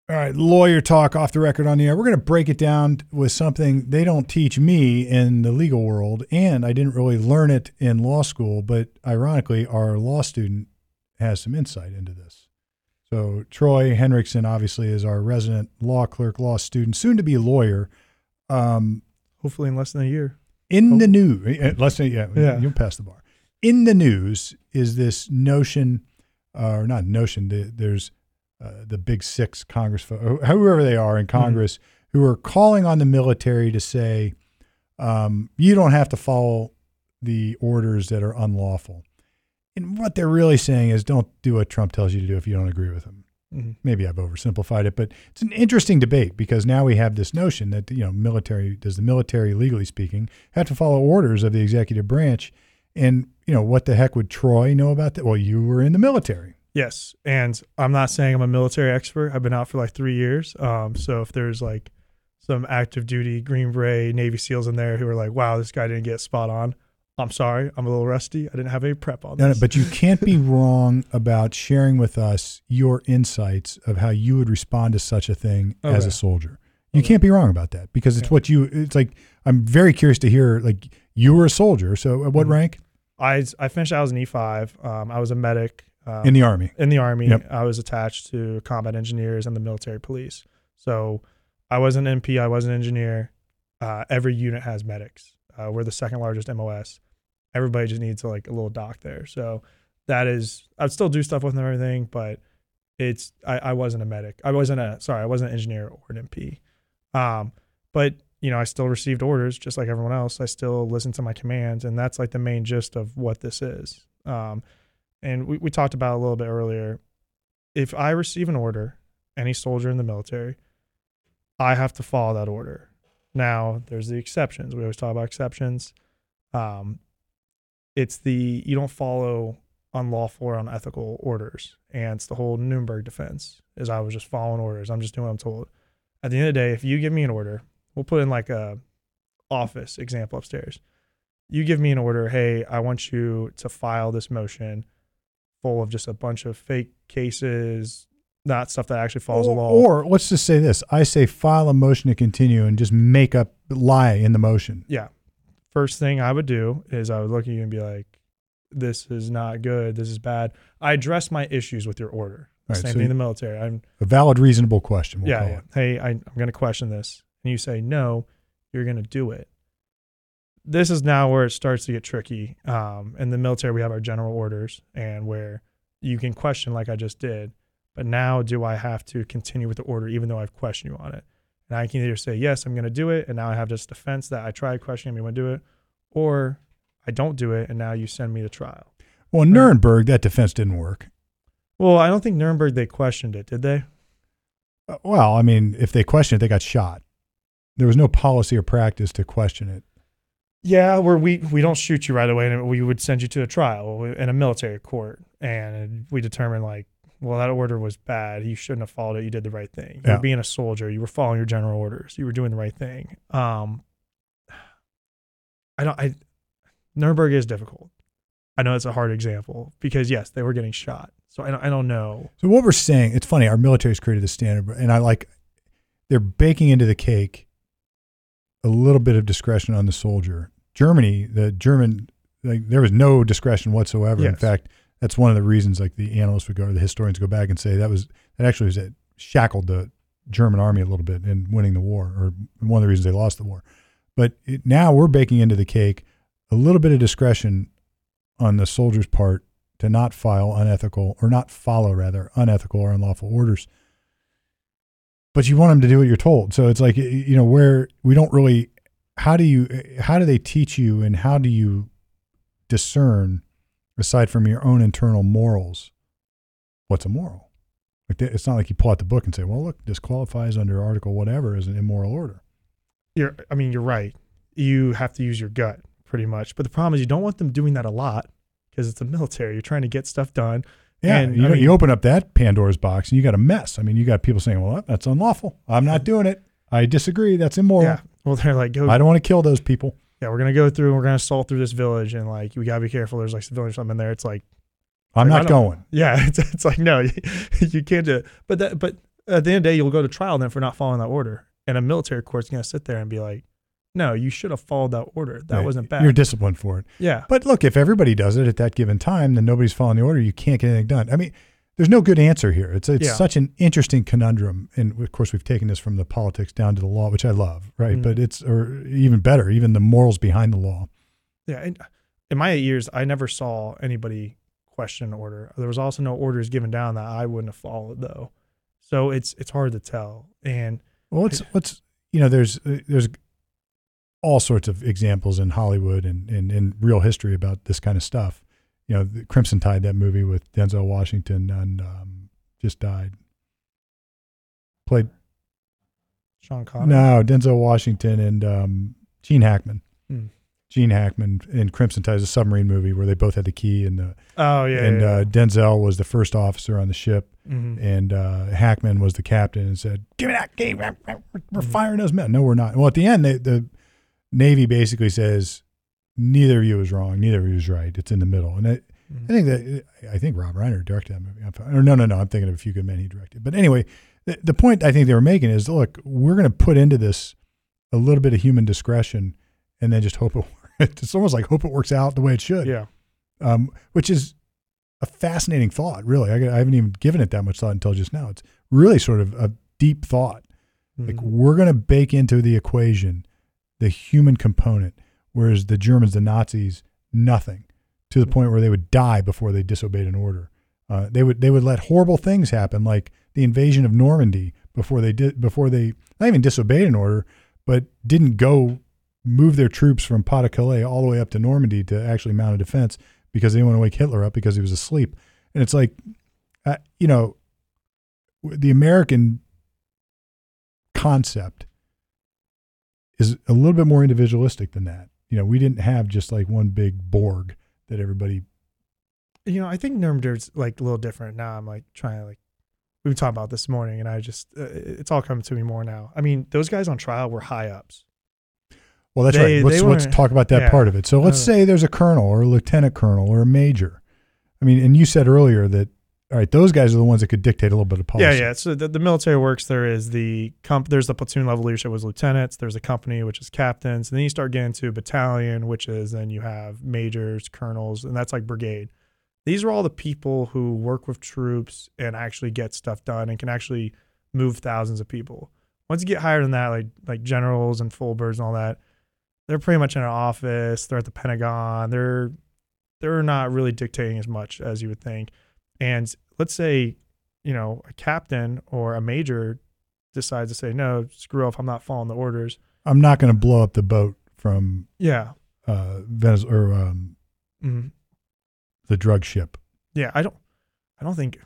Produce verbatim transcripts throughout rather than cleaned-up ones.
All right, lawyer talk off the record on the air. We're going to break it down with something they don't teach me in the legal world, and I didn't really learn it in law school, but ironically, our law student has some insight into this. So Troy Henriksen obviously is our resident law clerk, law student, soon to be a lawyer. Um, Hopefully in less than a year. in Oh. the news, let's say, yeah, Yeah. you'll pass the bar. In the news is this notion, uh, or not notion, the, there's uh, the big six Congress, whoever they are in Congress, mm-hmm. who are calling on the military to say, um, you don't have to follow the orders that are unlawful. And what they're really saying is don't do what Trump tells you to do if you don't agree with him. Mm-hmm. Maybe I've oversimplified it, but it's an interesting debate because now we have this notion that, you know, military, does the military, legally speaking, have to follow orders of the executive branch? And, you know, what the heck would Troy know about that? Well, you were in the military. Yes. And I'm not saying I'm a military expert. I've been out for like three years. Um, so if there's like some active duty Green Beret Navy SEALs in there who are like, wow, this guy didn't get spot on, I'm sorry. I'm a little rusty. I didn't have any prep on this. No, no, but you can't be wrong about sharing with us your insights of how you would respond to such a thing okay. as a soldier. You okay. can't be wrong about that because it's yeah. what you, it's like, I'm very curious to hear, like, you were a soldier. So at what mm-hmm. rank? I, I finished out as an E five. Um, I was a medic. Um, in the Army. In the Army. Yep. I was attached to combat engineers and the military police. So I was an M P. I was an engineer. Uh, every unit has medics. Uh, we're the second largest M O S. Everybody just needs like a little doc there. So that is, I'd still do stuff with them and everything, but it's, I, I wasn't a medic. I wasn't a, sorry, I wasn't an engineer or an M P. Um, but, you know, I still received orders just like everyone else. I still listened to my commands, and that's like the main gist of what this is. Um, and we, we talked about it a little bit earlier. If I receive an order, any soldier in the military, I have to follow that order. Now, there's the exceptions. We always talk about exceptions. Um, It's the, you don't follow unlawful or unethical orders. And it's the whole Nuremberg defense is I was just following orders. I'm just doing what I'm told. At the end of the day, if you give me an order, we'll put in like a office example upstairs. You give me an order, hey, I want you to file this motion full of just a bunch of fake cases, not stuff that actually follows or, the law. Or let's just say this. I say file a motion to continue and just make up, lie in the motion. Yeah. First thing I would do is I would look at you and be like, this is not good. This is bad. I address my issues with your order. Right, Same so thing in the military. I'm a valid, reasonable question. We'll yeah. call yeah. it. Hey, I, I'm going to question this. And you say, no, you're going to do it. This is now where it starts to get tricky. Um, in the military, we have our general orders and where you can question like I just did. But now do I have to continue with the order even though I've questioned you on it? And I can either say, yes, I'm going to do it, and now I have this defense that I tried questioning me when to do it, or I don't do it, and now you send me to trial. Well, in Nuremberg, that defense didn't work. Well, I don't think Nuremberg, they questioned it, did they? Uh, well, I mean, if they questioned it, they got shot. There was no policy or practice to question it. Yeah, where we, we don't shoot you right away, and we would send you to a trial in a military court, and we determine, like, well, that order was bad. You shouldn't have followed it. You did the right thing. You yeah. were being a soldier. You were following your general orders. You were doing the right thing. Um, I don't. I Nuremberg is difficult. I know it's a hard example because yes, they were getting shot. So I don't. I don't know. So what we're saying, it's funny. Our military's created the standard, and I like they're baking into the cake a little bit of discretion on the soldier. Germany, the German, like there was no discretion whatsoever. Yes. In fact, that's one of the reasons. Like the analysts would go, or the historians go back and say that was that actually was it shackled the German army a little bit in winning the war, or one of the reasons they lost the war. But it, now we're baking into the cake a little bit of discretion on the soldier's part to not file unethical or not follow rather unethical or unlawful orders. But you want them to do what you're told. So it's like, you know, where we don't really, how do you, how do they teach you and how do you discern, aside from your own internal morals, what's a moral? Like it's not like you pull out the book and say, well, look, this qualifies under article whatever as an immoral order. You're, I mean, you're right. You have to use your gut pretty much. But the problem is you don't want them doing that a lot because it's the military. You're trying to get stuff done. Yeah, and, you, I mean, you open up that Pandora's box and you got a mess. I mean, you got people saying, well, that's unlawful. I'm not doing it. I disagree. That's immoral. Yeah. Well, they're like, go. I don't want to kill those people. Yeah, we're going to go through and we're going to assault through this village. And like, we got to be careful. There's like civilians or something in there. It's like, I'm like, not going. Yeah. It's, it's like, no, you, you can't do it. But that, but at the end of the day, you'll go to trial then for not following that order. And a military court's going to sit there and be like, no, you should have followed that order. That Right. wasn't bad. You're disciplined for it. Yeah. But look, if everybody does it at that given time, then nobody's following the order. You can't get anything done. I mean, there's no good answer here. It's it's Yeah. such an interesting conundrum. And of course, we've taken this from the politics down to the law, which I love, right? Mhm. But it's, or even better, even the morals behind the law. Yeah. And in my eight years, I never saw anybody question an order. There was also no orders given down that I wouldn't have followed, though. So it's it's hard to tell. And Well, what's, what's you know, there's there's all sorts of examples in Hollywood and, and in real history about this kind of stuff. You know, the Crimson Tide, that movie with Denzel Washington, and um, just died. Played Sean Connery. no Denzel Washington and um, Gene Hackman. Hmm. Gene Hackman in Crimson Tide is a submarine movie where they both had the key, and the Oh, yeah. and yeah, Uh, Denzel was the first officer on the ship, yeah. Mhm. and uh, Hackman was the captain, and said, "Give me that key. We're, we're Mhm. firing those men." No, we're not. Well, at the end, they, the Navy basically says, "Neither of you is wrong. Neither of you is right. It's in the middle." And I, Mhm. I think that I think Rob Reiner directed that movie. I'm- Or no, no, no. I'm thinking of A Few Good Men he directed. But anyway, the, the point I think they were making is, look, we're going to put into this a little bit of human discretion, and then just hope it. It's almost like hope it works out the way it should. Yeah. Um, which is a fascinating thought, really. I, I haven't even given it that much thought until just now. It's really sort of a deep thought. Like, Mhm. we're going to bake into the equation the human component, whereas the Germans, the Nazis, nothing, to the point where they would die before they disobeyed an order. Uh, they would they would let horrible things happen, like the invasion of Normandy, before they did before they not even disobeyed an order, but didn't go move their troops from Pas de Calais all the way up to Normandy to actually mount a defense because they didn't want to wake Hitler up because he was asleep. And it's like, uh, you know, the American concept is a little bit more individualistic than that. You know, we didn't have just like one big Borg that everybody. You know, I think Nuremberg's like a little different now. I'm like trying to like, we were talking about this morning, and I just, uh, it's all coming to me more now. I mean, those guys on trial were high ups. Well, that's They- right. Let's, they let's weren't- talk about that yeah. part of it. So let's Uh, say there's a colonel or a lieutenant colonel or a major. I mean, and you said earlier that, all right, those guys are the ones that could dictate a little bit of policy. Yeah, yeah. So the, the military works. There is the comp. There's the platoon level leadership was lieutenants. There's a company, which is captains. And then you start getting to battalion, which is then you have majors, colonels, and that's like brigade. These are all the people who work with troops and actually get stuff done and can actually move thousands of people. Once you get higher than that, like like generals and full birds and all that, they're pretty much in an office. They're at the Pentagon. They're they're not really dictating as much as you would think. And let's say, you know, a captain or a major decides to say, no, screw off, I'm not following the orders. I'm not going to blow up the boat from Yeah. uh, Venezuela or um, Mhm. the drug ship. Yeah. I don't, I don't think,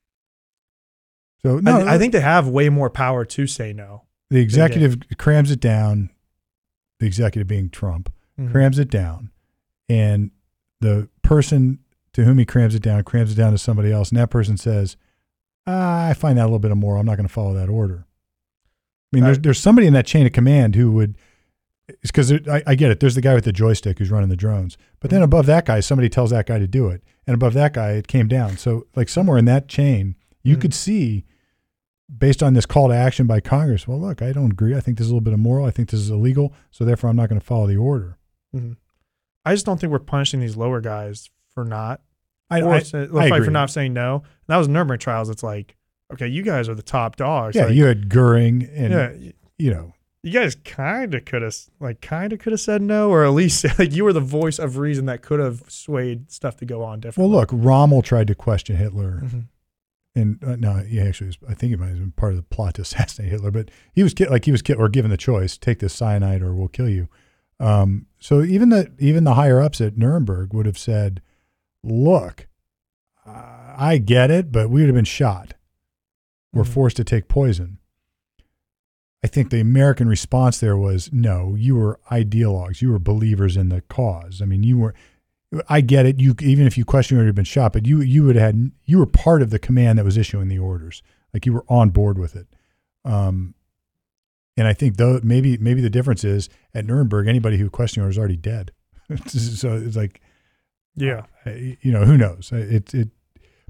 So no, I, I think they have way more power to say no. the executive crams it down. The executive being Trump Mhm. crams it down, and the person to whom he crams it down crams it down to somebody else, and that person says, ah, "I find that a little bit immoral. I'm not going to follow that order." I mean, I- there's there's somebody in that chain of command who would. It's because I, I get it. There's the guy with the joystick who's running the drones, but then above that guy, somebody tells that guy to do it, and above that guy, it came down. So, like somewhere in that chain, you Mhm. could see, based on this call to action by Congress, well, look, I don't agree. I think this is a little bit immoral. I think this is illegal. So therefore, I'm not going to follow the order. Mhm. I just don't think we're punishing these lower guys for not, I, or I, say- I like, agree. for not saying no. And that was Nuremberg trials. It's like, okay, you guys are the top dogs. yeah, Like, you had Goering, and yeah, y- you know, you guys kind of could have, like, kind of could have said no, or at least like you were the voice of reason that could have swayed stuff to go on well, differently. look, Rommel tried to question Hitler, Mhm. and uh, no, he actually was. I think he might have been part of the plot to assassinate Hitler, but he was ki- like he was ki- or given the choice: take this cyanide or we'll kill you. Um, so even the even the higher ups at Nuremberg would have said, "Look, uh, I get it, but we would have been shot. We're Mhm. forced to take poison." I think the American response there was, no, you were ideologues. You were believers in the cause. I mean, you were, I get it. You, even if you question would have been shot, but you, you would have had, you were part of the command that was issuing the orders. Like you were on board with it. Um, and I think though, maybe, maybe the difference is at Nuremberg, anybody who questioned orders is already dead. So it's like, Yeah. uh, you know, who knows? It, it,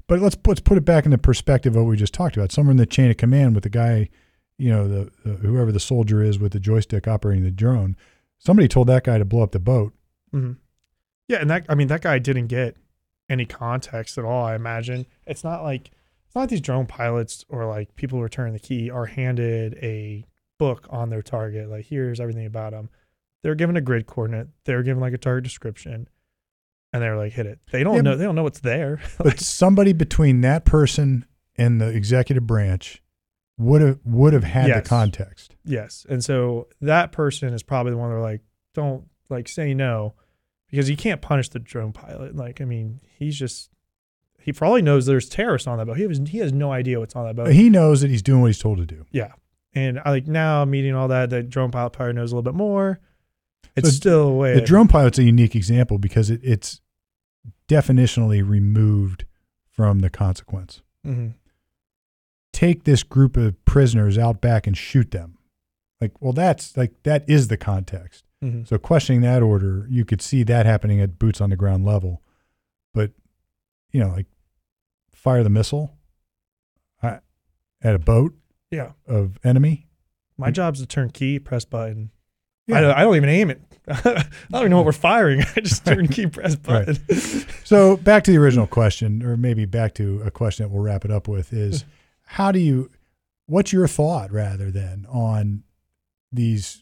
But let's let's put it back in the perspective of what we just talked about. Somewhere in the chain of command with the guy, you know, the, the whoever the soldier is with the joystick operating the drone. Somebody told that guy to blow up the boat. Mm-hmm. Yeah, and that I mean that guy didn't get any context at all. I imagine it's not like it's not like these drone pilots or like people returning the key are handed a book on their target. Like here's everything about them. They're given a grid coordinate. They're given like a target description. And they're like, hit it. They don't yeah, know. They don't know what's there. But somebody between that person and the executive branch would have would have had yes. the context. Yes, and so that person is probably the one they're like, don't like say no, because you can't punish the drone pilot. Like, I mean, he's just he probably knows there's terrorists on that boat. He has he has no idea what's on that boat. He knows that he's doing what he's told to do. Yeah, and I like now meeting all that. The drone pilot probably knows a little bit more. It's so still a way. The drone pilot's a unique example because it, it's definitionally removed from the consequence. Mm-hmm. Take this group of prisoners out back and shoot them. Like, well, that's like, that is the context. Mm-hmm. So questioning that order, you could see that happening at boots on the ground level. But, you know, like fire the missile uh, at a boat yeah. of enemy. My job's to turn key, press button. Yeah. I, don't, I don't even aim it. I don't even know what we're firing. I just turn key, press button. Right. So back to the original question, or maybe back to a question that we'll wrap it up with is, how do you, what's your thought rather than on these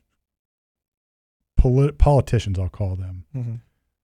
polit- politicians, I'll call them, mm-hmm.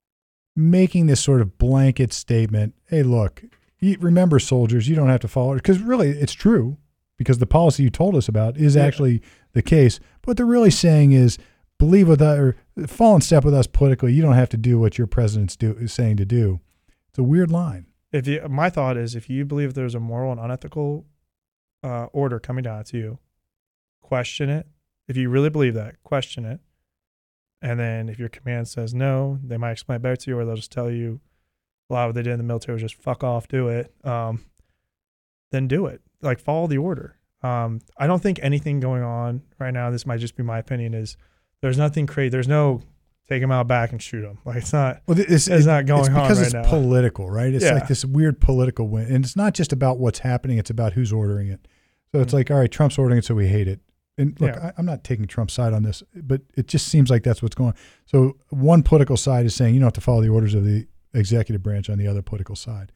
making this sort of blanket statement, hey, look, you, remember soldiers, you don't have to follow it. Because really it's true, because the policy you told us about is yeah. actually the case. But what they're really saying is, believe with us, or fall in step with us politically. You don't have to do what your president's do, is saying to do. It's a weird line. If you, my thought is, if you believe there's a moral and unethical uh, order coming down to you, question it. If you really believe that, question it. And then if your command says no, they might explain it better to you, or they'll just tell you a lot of what they did in the military was just fuck off, do it. Um, then do it. Like, follow the order. Um, I don't think anything going on right now, this might just be my opinion, is there's nothing crazy. There's no take him out back and shoot him. Like, it's not, well, it's, it's not going it's on right because it's now. political, right? It's yeah. like this weird political win. And it's not just about what's happening. It's about who's ordering it. So it's mm-hmm. like, all right, Trump's ordering it, so we hate it. And look, yeah. I, I'm not taking Trump's side on this, but it just seems like that's what's going on. So one political side is saying you don't have to follow the orders of the executive branch on the other political side.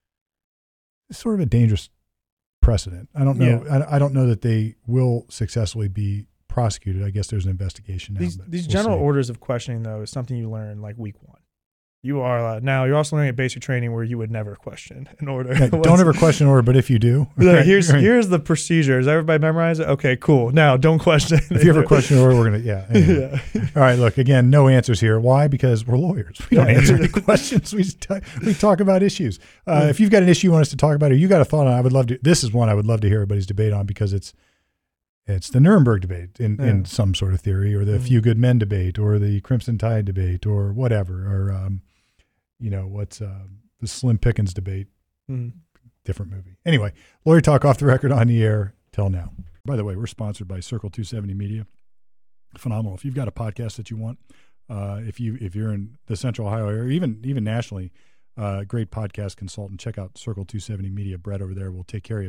It's sort of a dangerous precedent. I don't know. Yeah. I, I don't know that they will successfully be prosecuted. I guess there's an investigation now. These, but these we'll general see. orders of questioning, though, is something you learn like week one. You are allowed. Now, you're also learning at basic training where you would never question an order. Yeah, don't ever question order, but if you do. Like, right, here's right. here's the procedure. Does everybody memorize it? Okay, cool. Now, don't question. If you ever question order, we're going to, yeah. Anyway. yeah. All right, look, again, no answers here. Why? Because we're lawyers. We don't Yeah. answer any questions. We just t- we talk about issues. Uh, if you've got an issue you want us to talk about, or you got a thought on it, I would love to. This is one I would love to hear everybody's debate on, because it's it's the Nuremberg debate in, Yeah. in some sort of theory, or the Mm-hmm. Few Good Men debate, or the Crimson Tide debate, or whatever, or um, you know, what's uh, the Slim Pickens debate. Mm-hmm. Different movie. Anyway, Lawyer Talk off the record, on the air till now. By the way, we're sponsored by Circle two seventy Media. Phenomenal. If you've got a podcast that you want, uh, if you if you're in the Central Ohio area, or even even nationally, uh, great podcast consultant, check out Circle two seventy Media. Brett over there will take care of you.